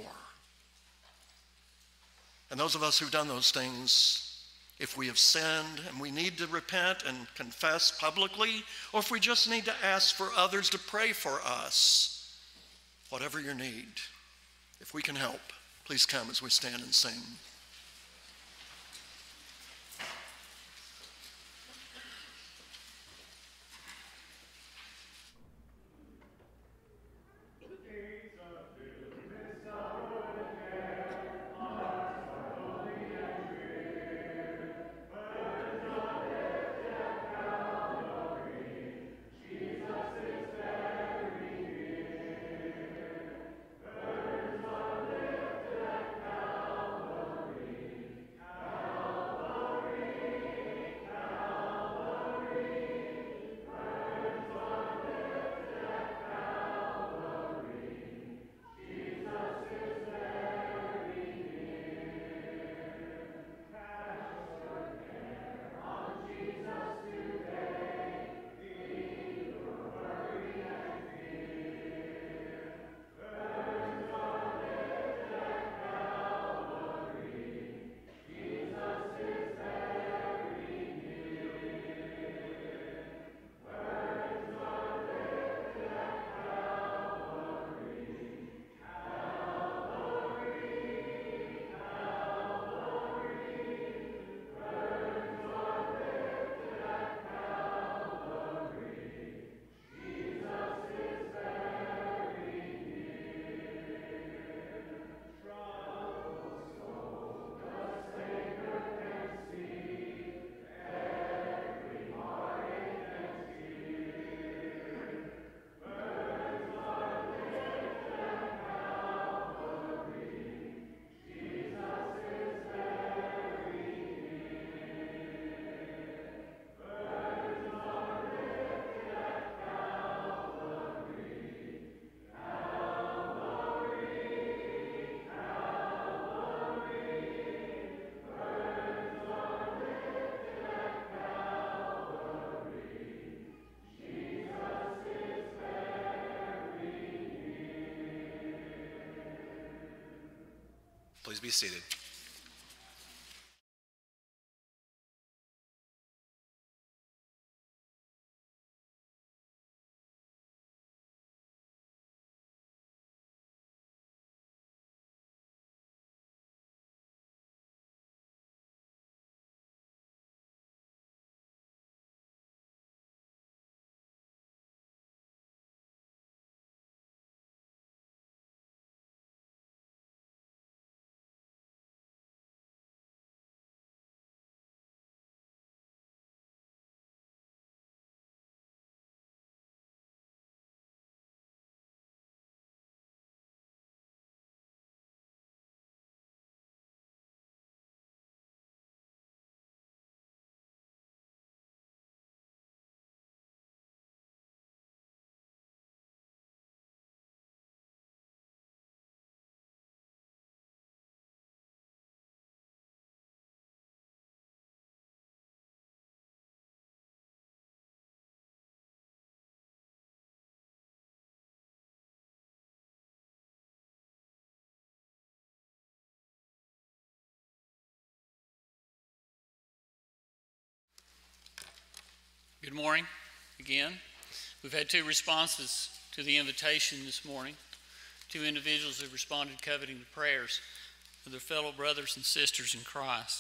And those of us who've done those things, if we have sinned and we need to repent and confess publicly, or if we just need to ask for others to pray for us, whatever your need, if we can help, please come as we stand and sing. Please be seated. Good morning again. We've had two responses to the invitation this morning. Two individuals have responded coveting the prayers of their fellow brothers and sisters in Christ.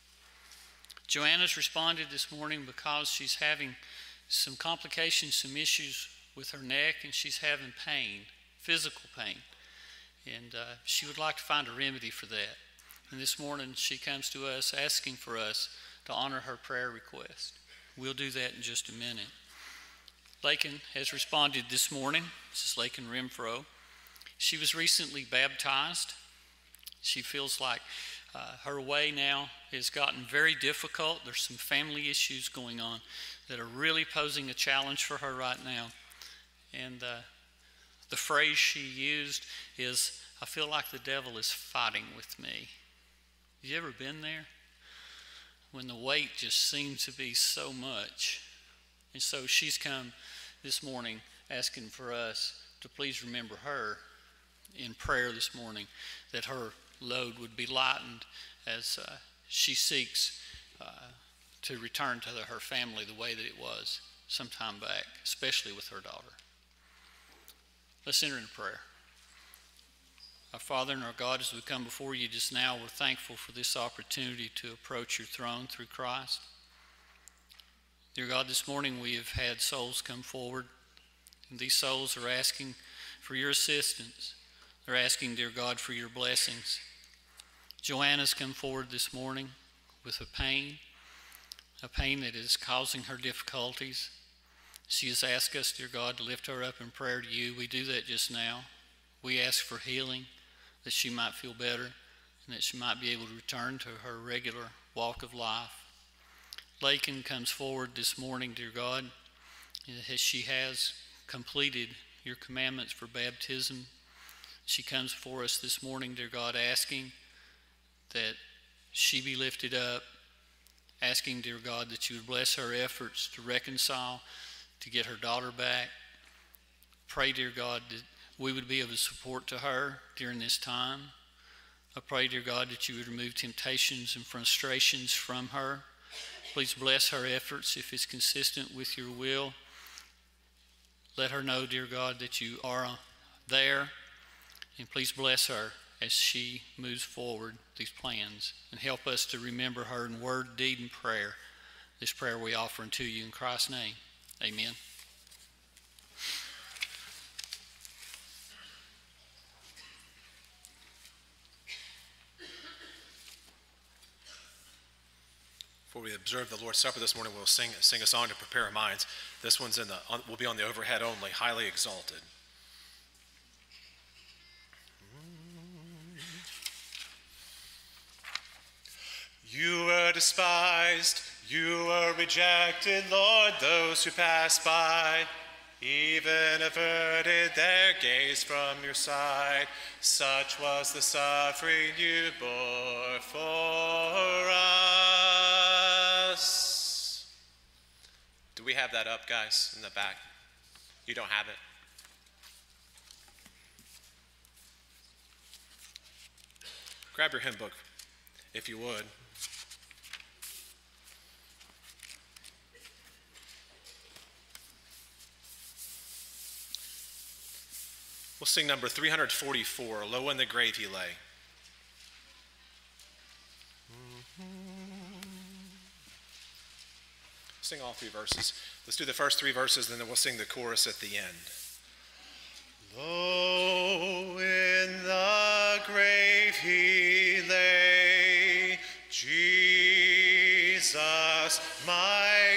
Joanna's responded this morning because she's having some complications, some issues with her neck, and she's having pain, physical pain. And she would like to find a remedy for that. And this morning she comes to us asking for us to honor her prayer request. We'll do that in just a minute. Lakin has responded this morning. This is Lakin Renfro. She was recently baptized. She feels like her way now has gotten very difficult. There's some family issues going on that are really posing a challenge for her right now. And the phrase she used is, "I feel like the devil is fighting with me." Have you ever been there? When the weight just seems to be so much. And so she's come this morning asking for us to please remember her in prayer this morning, that her load would be lightened as she seeks to return to her family the way that it was some time back, especially with her daughter. Let's enter into prayer. Our Father and our God, as we come before you just now, we're thankful for this opportunity to approach your throne through Christ. Dear God, this morning we have had souls come forward, and these souls are asking for your assistance. They're asking, dear God, for your blessings. Joanna's come forward this morning with a pain that is causing her difficulties. She has asked us, dear God, to lift her up in prayer to you. We do that just now. We ask for healing, that she might feel better and that she might be able to return to her regular walk of life. Lakin comes forward this morning, dear God, as she has completed your commandments for baptism. She comes for us this morning, dear God, asking that she be lifted up, asking, dear God, that you would bless her efforts to reconcile, to get her daughter back. Pray, dear God, that we would be of a support to her during this time. I pray, dear God, that you would remove temptations and frustrations from her. Please bless her efforts if it's consistent with your will. Let her know, dear God, that you are there. And please bless her as she moves forward these plans. And help us to remember her in word, deed, and prayer. This prayer we offer unto you in Christ's name. Amen. Before we observe the Lord's Supper this morning, we'll sing a song to prepare our minds. This one's will be on the overhead only, Highly Exalted. You were despised, you were rejected, Lord. Those who passed by even averted their gaze from your sight. Such was the suffering you bore for us. Do we have that up, guys, in the back? You don't have it? Grab your hymn book, if you would. We'll sing number 344, Low in the Grave He Lay. Sing all three verses. Let's do the first three verses, and then we'll sing the chorus at the end. Low in the grave he lay, Jesus, my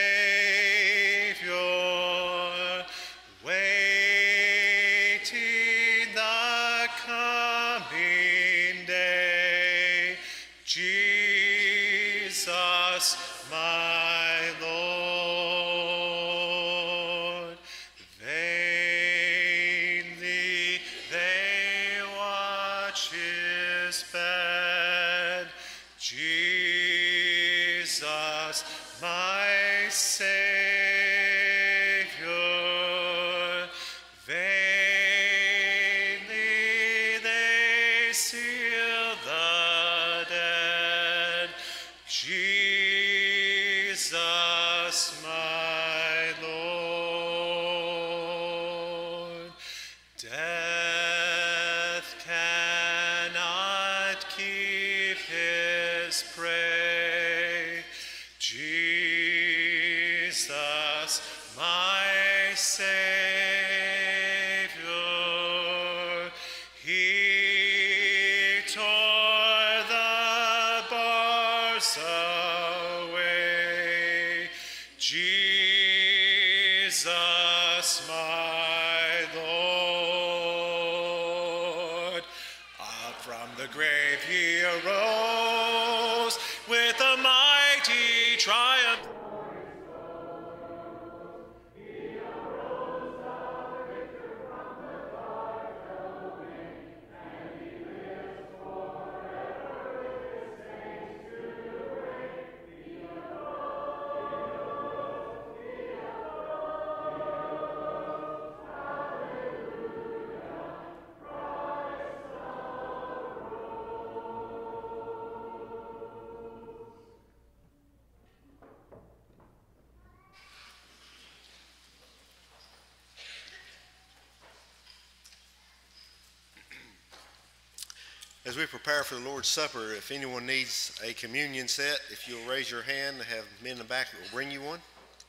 Savior, waiting the coming day. Jesus, my Lord, vainly they watch his bed. Jesus, my Savior, vainly they seal the dead. Jesus, my Lord, death cannot keep his prey. Jesus, my Savior, he tore the bars away. Jesus, my Lord, up from the grave he arose with a mighty triumph. As we prepare for the Lord's Supper, if anyone needs a communion set, if you'll raise your hand, have men in the back that will bring you one.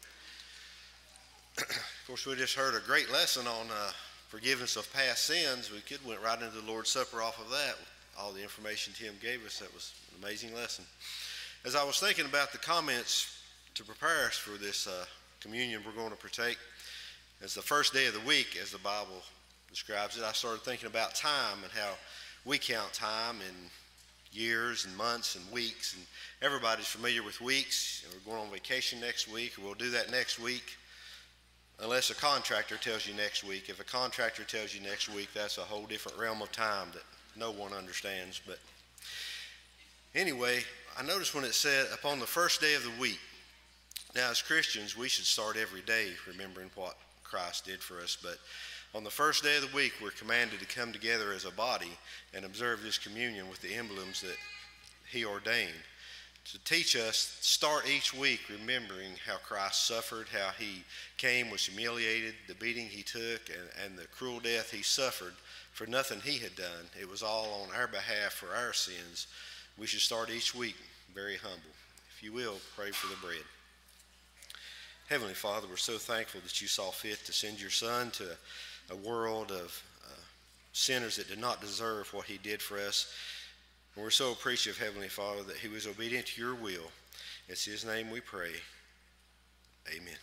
Of course, we just heard a great lesson on forgiveness of past sins. We could went right into the Lord's Supper off of that. All the information Tim gave us, that was an amazing lesson. As I was thinking about the comments to prepare us for this communion we're going to partake, as the first day of the week, as the Bible describes it, I started thinking about time and how we count time in years and months and weeks, and everybody's familiar with weeks. We're going on vacation next week, or we'll do that next week, unless a contractor tells you next week. If a contractor tells you next week, that's a whole different realm of time that no one understands. But anyway, I noticed when it said upon the first day of the week. Now, as Christians, we should start every day remembering what Christ did for us, but on the first day of the week, we're commanded to come together as a body and observe this communion with the emblems that he ordained. To teach us, start each week remembering how Christ suffered, how he came, was humiliated, the beating he took, and the cruel death he suffered for nothing he had done. It was all on our behalf for our sins. We should start each week very humble. If you will, pray for the bread. Heavenly Father, we're so thankful that you saw fit to send your Son to a world of sinners that did not deserve what he did for us. And we're so appreciative, Heavenly Father, that he was obedient to your will. It's his name we pray. Amen.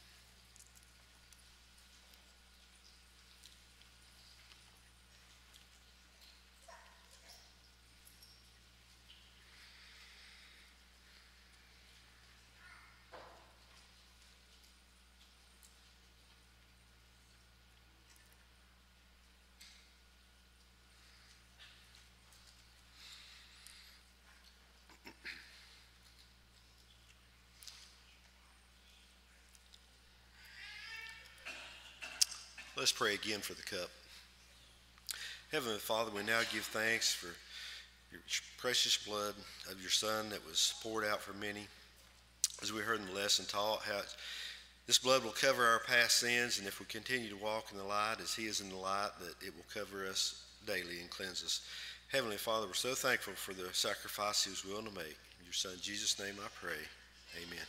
Let's pray again for the cup. Heavenly Father, we now give thanks for your precious blood of your Son that was poured out for many. As we heard in the lesson taught, how this blood will cover our past sins, and if we continue to walk in the light as he is in the light, that it will cover us daily and cleanse us. Heavenly Father, we're so thankful for the sacrifice he was willing to make. In your Son, Jesus' name I pray. Amen.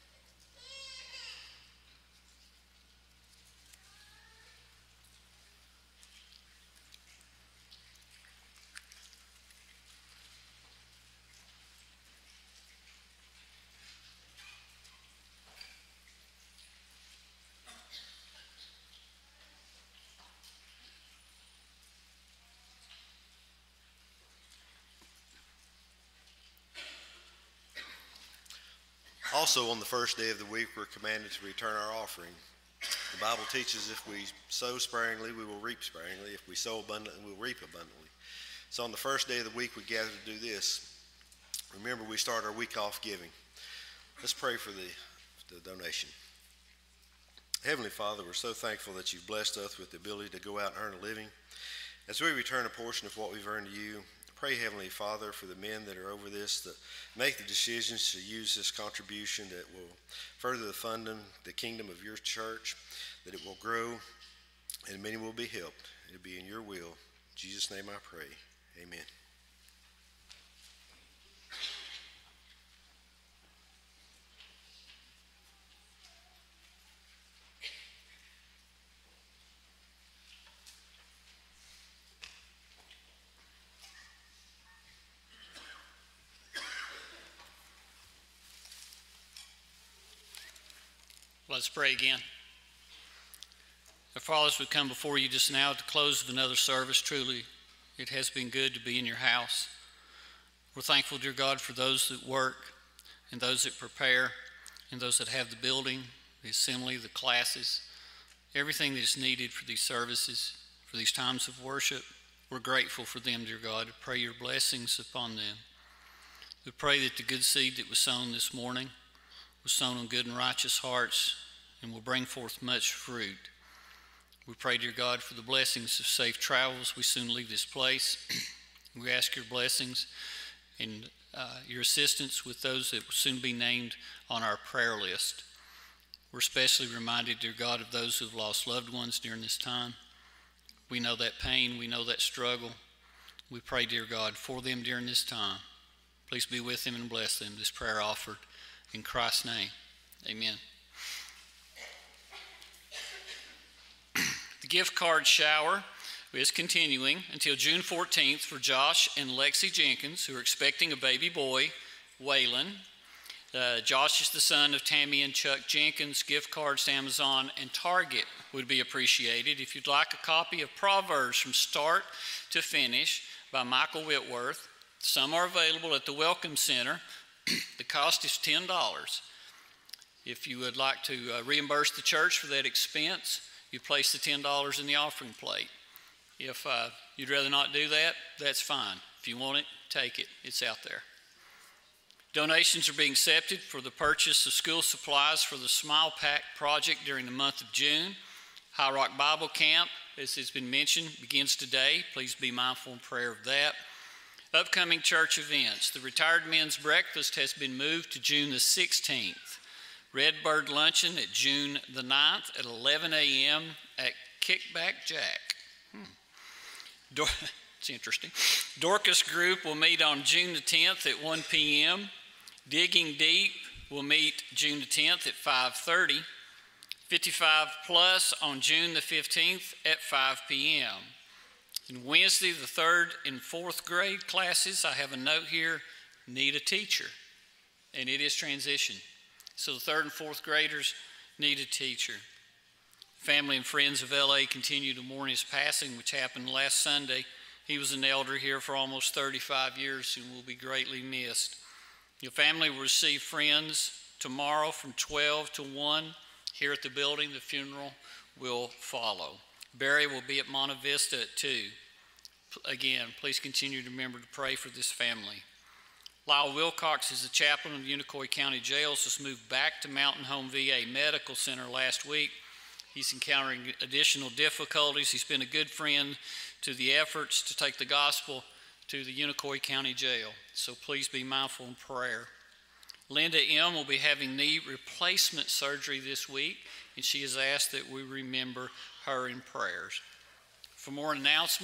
Also, on the first day of the week, we're commanded to return our offering. The Bible teaches if we sow sparingly, we will reap sparingly. If we sow abundantly, we'll reap abundantly. So on the first day of the week, we gather to do this. Remember, we start our week off giving. Let's pray for the donation. Heavenly Father, we're so thankful that you've blessed us with the ability to go out and earn a living. As we return a portion of what we've earned to you, pray, Heavenly Father, for the men that are over this, that make the decisions to use this contribution that will further the funding, the kingdom of your church, that it will grow, and many will be helped. It'll be in your will. In Jesus' name I pray. Amen. Let's pray again. Our Father, as we come before you just now at the close of another service, truly it has been good to be in your house. We're thankful, dear God, for those that work and those that prepare and those that have the building, the assembly, the classes, everything that is needed for these services, for these times of worship. We're grateful for them, dear God. We pray your blessings upon them. We pray that the good seed that was sown this morning was sown on good and righteous hearts and will bring forth much fruit. We pray, dear God, for the blessings of safe travels. We soon leave this place. We ask your blessings and your assistance with those that will soon be named on our prayer list. We're especially reminded, dear God, of those who have lost loved ones during this time. We know that pain. We know that struggle. We pray, dear God, for them during this time. Please be with them and bless them. This prayer offered in Christ's name. Amen. The gift card shower is continuing until June 14th for Josh and Lexi Jenkins, who are expecting a baby boy, Waylon. Josh is the son of Tammy and Chuck Jenkins. Gift cards to Amazon and Target would be appreciated. If you'd like a copy of Proverbs from start to finish by Michael Whitworth, some are available at the Welcome Center. The cost is $10. If you would like to reimburse the church for that expense, you place the $10 in the offering plate. If you'd rather not do that, that's fine. If you want it, take it. It's out there. Donations are being accepted for the purchase of school supplies for the Smile Pack project during the month of June. High Rock Bible Camp, as has been mentioned, begins today. Please be mindful in prayer of that. Upcoming church events. The Retired Men's Breakfast has been moved to June the 16th. Redbird Luncheon at June the 9th at 11 a.m. at Kickback Jack. It's interesting. Dorcas Group will meet on June the 10th at 1 p.m. Digging Deep will meet June the 10th at 5:30. 55 Plus on June the 15th at 5 p.m. And Wednesday, the 3rd and 4th grade classes, I have a note here, need a teacher. And it is transition. So the 3rd and 4th graders need a teacher. Family and friends of LA continue to mourn his passing, which happened last Sunday. He was an elder here for almost 35 years and will be greatly missed. Your family will receive friends tomorrow from 12 to 1 here at the building. The funeral will follow. Barry will be at Monte Vista at 2. Again, please continue to remember to pray for this family. Lyle Wilcox is the chaplain of the Unicoi County Jails. Has moved back to Mountain Home VA Medical Center last week. He's encountering additional difficulties. He's been a good friend to the efforts to take the gospel to the Unicoi County Jail. So please be mindful in prayer. Linda M. will be having knee replacement surgery this week, and she has asked that we remember her in prayers. For more announcements,